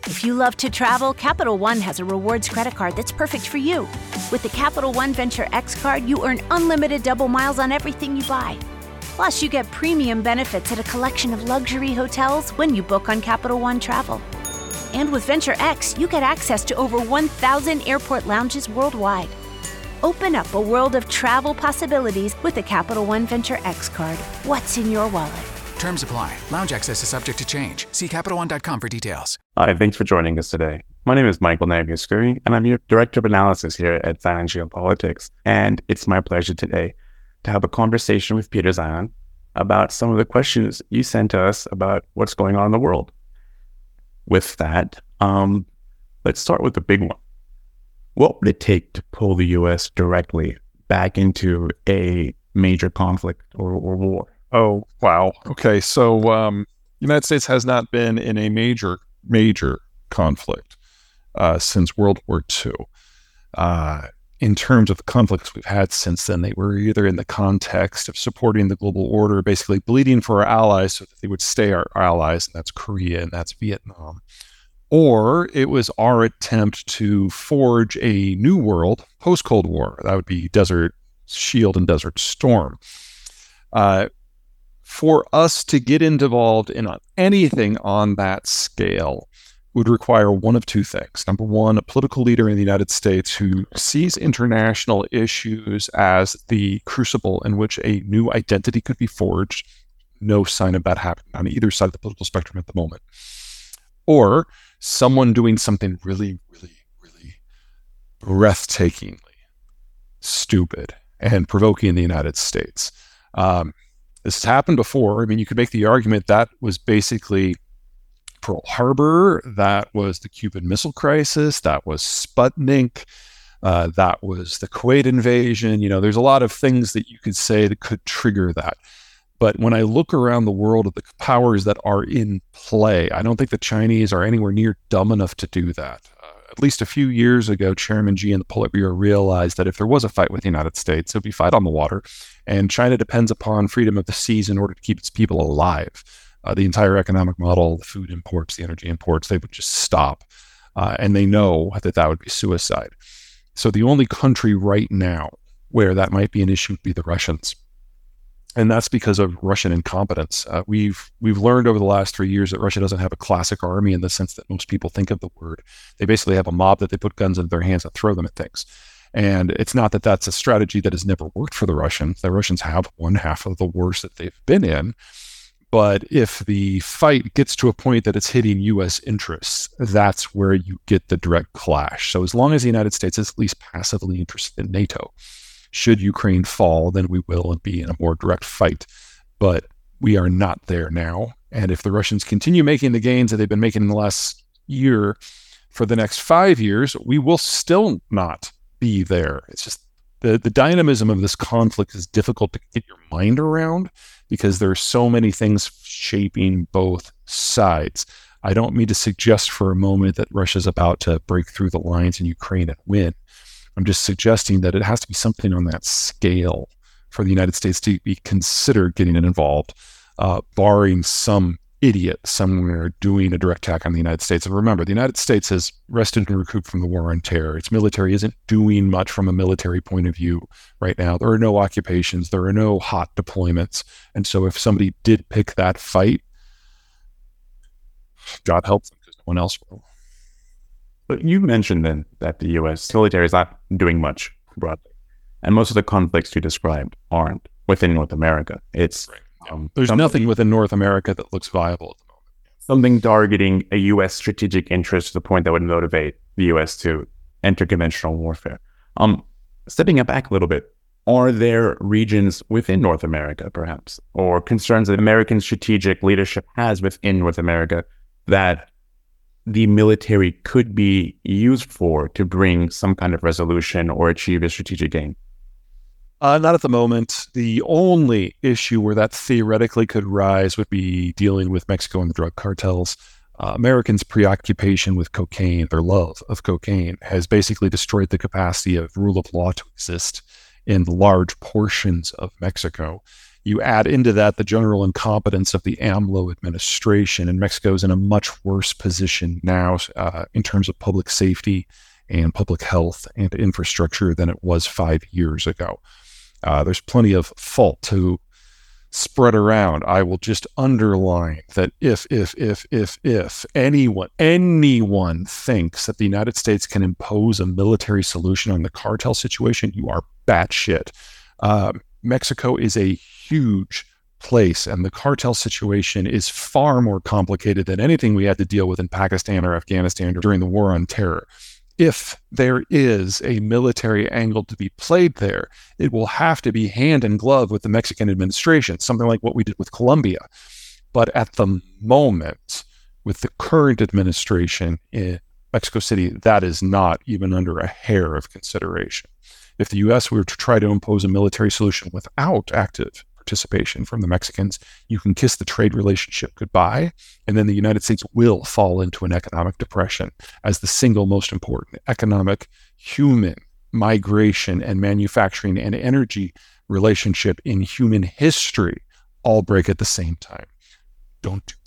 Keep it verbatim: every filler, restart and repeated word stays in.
If you love to travel, Capital One has a rewards credit card that's perfect for you. With the Capital One Venture X card, you earn unlimited double miles on everything you buy. Plus, you get premium benefits at a collection of luxury hotels when you book on Capital One Travel. And with Venture X, you get access to over one thousand airport lounges worldwide. Open up a world of travel possibilities with the Capital One Venture X card. What's in your wallet? Terms apply. Lounge access is subject to change. See Capital One dot com for details. Hi, thanks for joining us today. My name is Michael Navier-Scurry, and I'm your Director of Analysis here at Zion Geopolitics. And it's my pleasure today to have a conversation with Peter Zeihan about some of the questions you sent to us about what's going on in the world. With that, um, let's start with the big one. What would it take to pull the U S directly back into a major conflict or, or war? Oh, wow. Okay, so um, the United States has not been in a major, major conflict uh, since World War Two. Uh, in terms of the conflicts we've had since then, they were either in the context of supporting the global order, basically bleeding for our allies so that they would stay our allies, and that's Korea and that's Vietnam. Or it was our attempt to forge a new world post-Cold War. That would be Desert Shield and Desert Storm. Uh, For us to get involved in anything on that scale would require one of two things. Number one, a political leader in the United States who sees international issues as the crucible in which a new identity could be forged. No sign of that happening on either side of the political spectrum at the moment. Or someone doing something really, really, really breathtakingly stupid and provoking the United States. Um, This has happened before. I mean, you could make the argument that was basically Pearl Harbor, that was the Cuban Missile Crisis, that was Sputnik, uh, that was the Kuwait invasion. You know, there's a lot of things that you could say that could trigger that. But when I look around the world at the powers that are in play, I don't think the Chinese are anywhere near dumb enough to do that. Uh, at least a few years ago, Chairman Xi and the Politburo realized that if there was a fight with the United States, it would be fight on the water. And China depends upon freedom of the seas in order to keep its people alive. Uh, the entire economic model, the food imports, the energy imports, they would just stop. Uh, and they know that that would be suicide. So the only country right now where that might be an issue would be the Russians. And that's because of Russian incompetence. Uh, we've we've learned over the last three years that Russia doesn't have a classic army in the sense that most people think of the word. They basically have a mob that they put guns in their hands and throw them at things. And it's not that that's a strategy that has never worked for the Russians. The Russians have one half of the wars that they've been in. But if the fight gets to a point that it's hitting U S interests, that's where you get the direct clash. So as long as the United States is at least passively interested in NATO, should Ukraine fall, then we will be in a more direct fight. But we are not there now. And if the Russians continue making the gains that they've been making in the last year for the next five years, we will still not be there. It's just the, the dynamism of this conflict is difficult to get your mind around because there are so many things shaping both sides. I don't mean to suggest for a moment that Russia's about to break through the lines in Ukraine and win. I'm just suggesting that it has to be something on that scale for the United States to be considered getting involved, uh, barring some idiot somewhere doing a direct attack on the United States. And remember, the United States has rested and recouped from the war on terror. Its military isn't doing much from a military point of view right now. There are no occupations. There are no hot deployments. And so if somebody did pick that fight, God help them because no one else will. But you mentioned then that the U S military is not doing much broadly. And most of the conflicts you described aren't within North America. It's right. um, There's nothing within North America that looks viable at the moment. Something targeting a U S strategic interest to the point that would motivate the U S to enter conventional warfare. Um, stepping it back a little bit, are there regions within North America, perhaps, or concerns that American strategic leadership has within North America that the military could be used for to bring some kind of resolution or achieve a strategic gain? Uh, not at the moment. The only issue where that theoretically could rise would be dealing with Mexico and the drug cartels. Uh, Americans' preoccupation with cocaine, their love of cocaine, has basically destroyed the capacity of rule of law to exist in large portions of Mexico. You add into that the general incompetence of the AMLO administration, and Mexico is in a much worse position now uh, in terms of public safety and public health and infrastructure than it was five years ago. Uh, there's plenty of fault to spread around. I will just underline that if, if, if, if, if anyone, anyone thinks that the United States can impose a military solution on the cartel situation, you are batshit. Uh, Mexico is a huge place, and the cartel situation is far more complicated than anything we had to deal with in Pakistan or Afghanistan during the war on terror. If there is a military angle to be played there, it will have to be hand in glove with the Mexican administration, something like what we did with Colombia. But at the moment, with the current administration in Mexico City, that is not even under a hair of consideration. If the U S were to try to impose a military solution without active participation from the Mexicans, you can kiss the trade relationship goodbye, and then the United States will fall into an economic depression as the single most important economic, human, migration and manufacturing and energy relationship in human history all break at the same time. Don't do